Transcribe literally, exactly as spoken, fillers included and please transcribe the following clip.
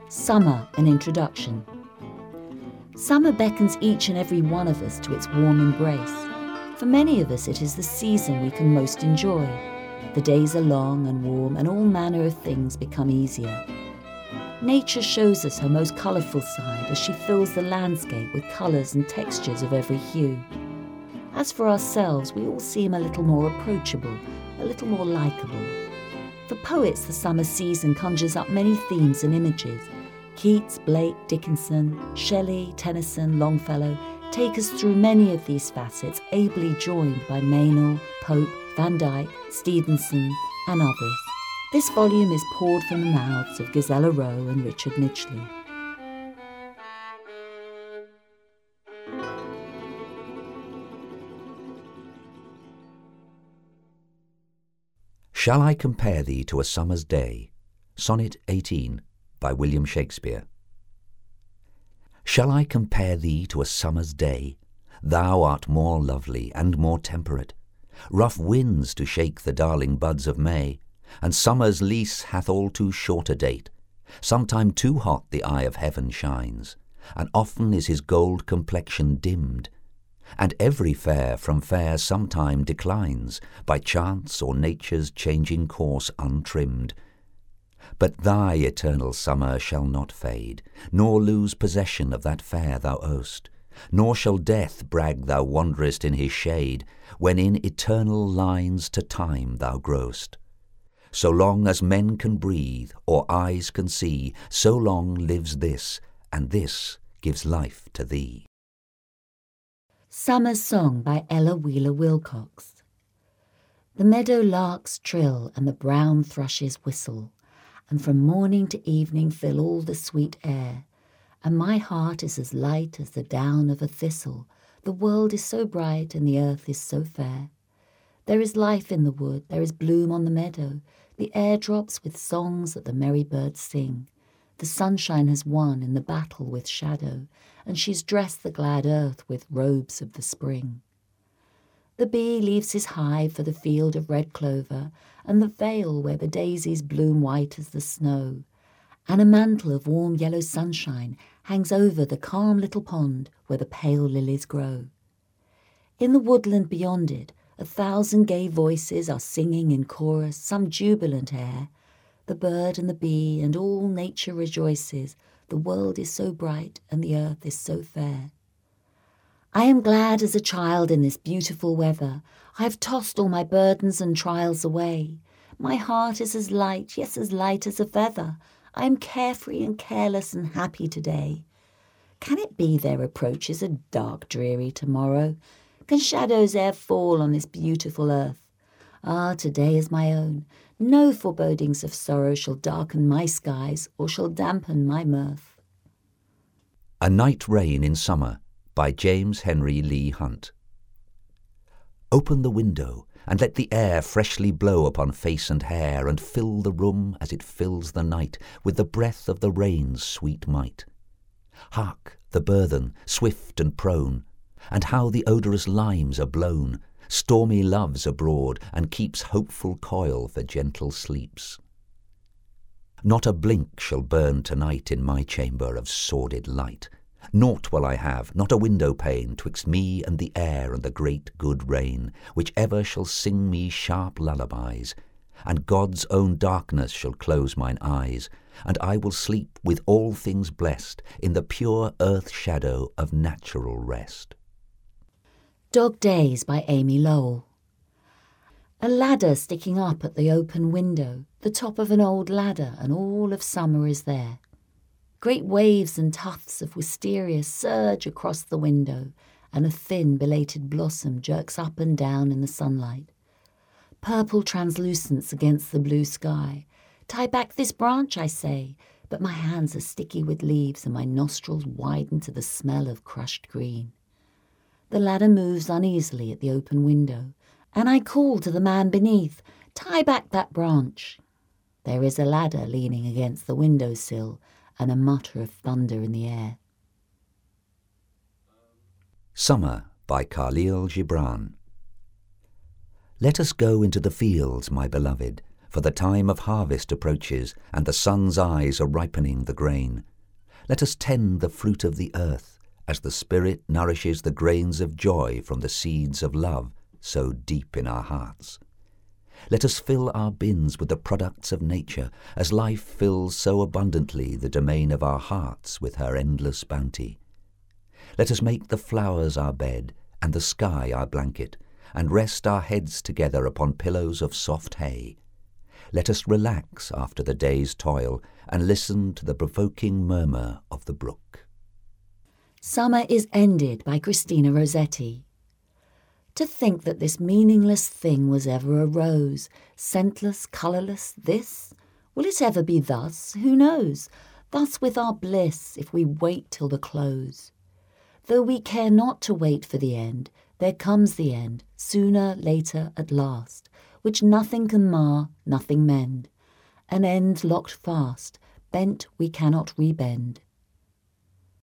Summer, an introduction. Summer beckons each and every one of us to its warm embrace. For many of us, it is the season we can most enjoy. The days are long and warm, and all manner of things become easier. Nature shows us her most colourful side as she fills the landscape with colours and textures of every hue. As for ourselves, we all seem a little more approachable, a little more likeable. For poets, the summer season conjures up many themes and images. Keats, Blake, Dickinson, Shelley, Tennyson, Longfellow take us through many of these facets, ably joined by Meynell, Pope, Van Dyck, Stevenson, and others. This volume is poured from the mouths of Gisela Rowe and Richard Midgley. Shall I compare thee to a summer's day? Sonnet eighteen, by William Shakespeare. Shall I compare thee to a summer's day? Thou art more lovely and more temperate. Rough winds to shake the darling buds of May, and summer's lease hath all too short a date. Sometime too hot the eye of heaven shines, and often is his gold complexion dimmed. And every fair from fair sometime declines, by chance or nature's changing course untrimmed. But thy eternal summer shall not fade, nor lose possession of that fair thou owest, nor shall death brag thou wanderest in his shade, when in eternal lines to time thou growest. So long as men can breathe, or eyes can see, so long lives this, and this gives life to thee. Summer's Song by Ella Wheeler Wilcox. The meadow larks trill and the brown thrushes whistle, and from morning to evening fill all the sweet air, and my heart is as light as the down of a thistle. The world is so bright and the earth is so fair. There is life in the wood, there is bloom on the meadow, the air drops with songs that the merry birds sing. The sunshine has won in the battle with shadow, and she's dressed the glad earth with robes of the spring. The bee leaves his hive for the field of red clover, and the vale where the daisies bloom white as the snow, and a mantle of warm yellow sunshine hangs over the calm little pond where the pale lilies grow. In the woodland beyond it, a thousand gay voices are singing in chorus some jubilant air. The bird and the bee and all nature rejoices. The world is so bright and the earth is so fair. I am glad as a child in this beautiful weather. I have tossed all my burdens and trials away. My heart is as light, yes, as light as a feather. I am carefree and careless and happy today. Can it be there approaches a dark, dreary tomorrow? Can shadows e'er fall on this beautiful earth? Ah, today is my own. No forebodings of sorrow shall darken my skies or shall dampen my mirth. A Night Rain in Summer, by James Henry Lee Hunt. Open the window, and let the air freshly blow upon face and hair, and fill the room as it fills the night with the breath of the rain's sweet might. Hark, the burthen, swift and prone, and how the odorous limes are blown. Stormy love's abroad, and keeps hopeful coil for gentle sleeps. Not a blink shall burn tonight in my chamber of sordid light. Naught will I have, not a window pane, twixt me and the air and the great good rain, which ever shall sing me sharp lullabies. And God's own darkness shall close mine eyes, and I will sleep with all things blessed in the pure earth shadow of natural rest. Dog Days by Amy Lowell. A ladder sticking up at the open window, the top of an old ladder, and all of summer is there. Great waves and tufts of wisteria surge across the window, and a thin belated blossom jerks up and down in the sunlight. Purple translucence against the blue sky. Tie back this branch, I say, but my hands are sticky with leaves and my nostrils widen to the smell of crushed green. The ladder moves uneasily at the open window, and I call to the man beneath, tie back that branch. There is a ladder leaning against the window sill, and a mutter of thunder in the air. Summer by Khalil Gibran. Let us go into the fields, my beloved, For the time of harvest approaches, and the sun's eyes are ripening the grain. Let us tend the fruit of the earth, as the Spirit nourishes the grains of joy from the seeds of love so deep in our hearts. Let us fill our bins with the products of nature, as life fills so abundantly the domain of our hearts with her endless bounty. Let us make the flowers our bed and the sky our blanket, and rest our heads together upon pillows of soft hay. Let us relax after the day's toil and listen to the provoking murmur of the brook. Summer is Ended by Christina Rossetti. To think that this meaningless thing was ever a rose, scentless, colourless, this? Will it ever be thus? Who knows? Thus with our bliss, if we wait till the close. Though we care not to wait for the end, there comes the end, sooner, later, at last, which nothing can mar, nothing mend. An end locked fast, bent we cannot rebend.